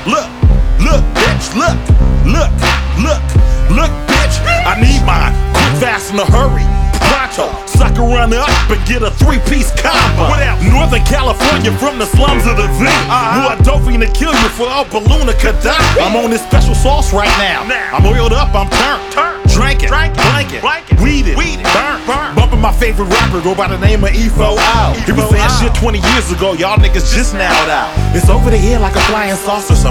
Look, look, bitch, look, look, look, look, bitch. I need mine, quick, fast, in a hurry. Pronto, sucker run up and get a 3-piece combo. What else? Northern California from the slums of the V. Who a dope fiend to kill you for a balloon of Gaddafi. I'm on this special sauce right now. I'm oiled up, I'm turned. Drinking, blanket, weeded, burnt. Bumping my favorite rapper, go by the name of E4O. He was saying shit 20 years ago, y'all niggas just now out. It's over the head like a flying saucer.